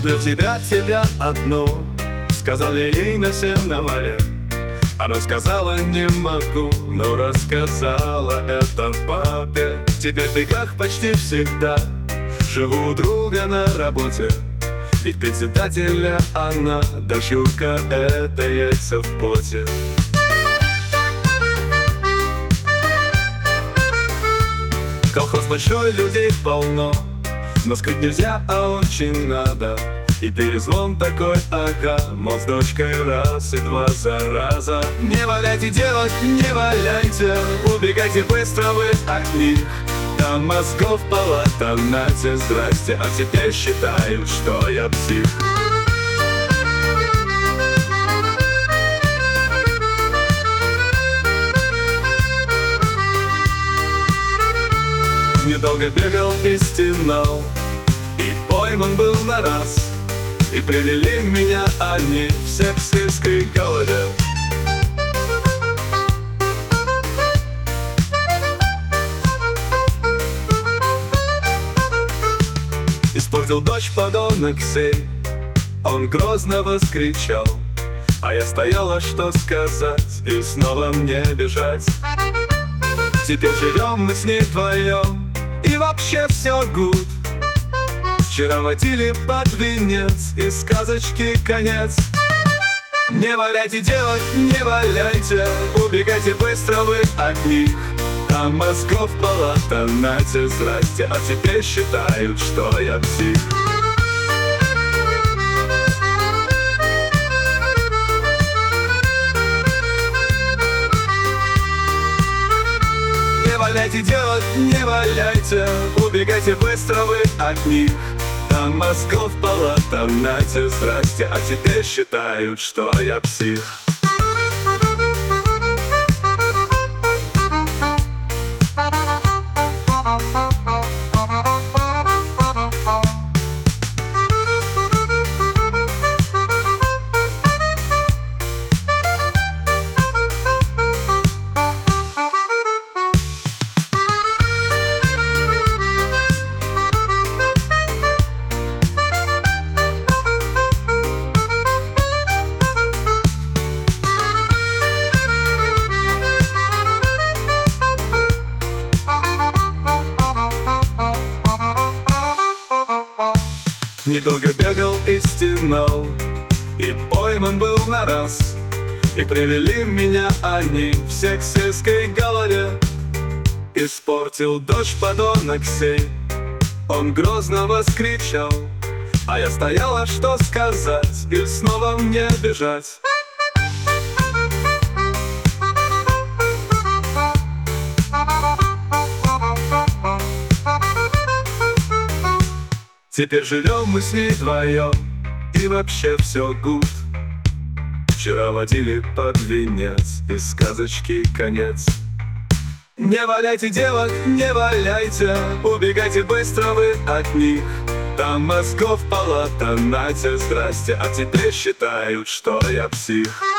люблю тебя одну, сказал я ей на сеновале. Она сказала: не могу, но рассказала это папе. Теперь в бегах почти всегда, живу у друга на работе. Ведь председателя она, дочурка — это яйца в поте. Колхоз большой, людей полно, но скрыть нельзя, а очень надо. И перезвон такой, ага, мол, с дочкой раз и два, зараза. Не валяйте, девок, не валяйте, убегайте быстро вы от них. Там мозгов палата, нате, здрасте, а теперь считают, что я псих. Недолго бегал и стенал, и пойман был на раз. И привели меня они все к сельской голове. Испортил дочь подонок сей, он грозно воскричал. А я стояла, что сказать, и снова мне бежать. Теперь живем мы с ней вдвоем, и вообще все гуд. Вчера водили под венец, и сказочки конец. Не валяйте, девок, не валяйте, убегайте быстро вы от них. Там мозгов палата, нате, здрасте, а теперь считают, что я псих. Не валяйте, девок, не валяйте, убегайте быстро вы от них. Там мозгов палата, нате, здрасте, а теперь считают, что я псих. Недолго бегал и стенал, и пойман был на раз. И привели меня они все к сельской голове. Испортил дочь подонок сей, он грозно воскричал. А я стояла, что сказать, и снова мне бежать. Теперь живем мы с ней вдвоем, и вообще все гуд. Вчера водили под венец, и сказочки конец. Не валяйте, девок, не валяйте, убегайте быстро вы от них. Там мозгов палата, нате, здрасте, а теперь считают, что я псих.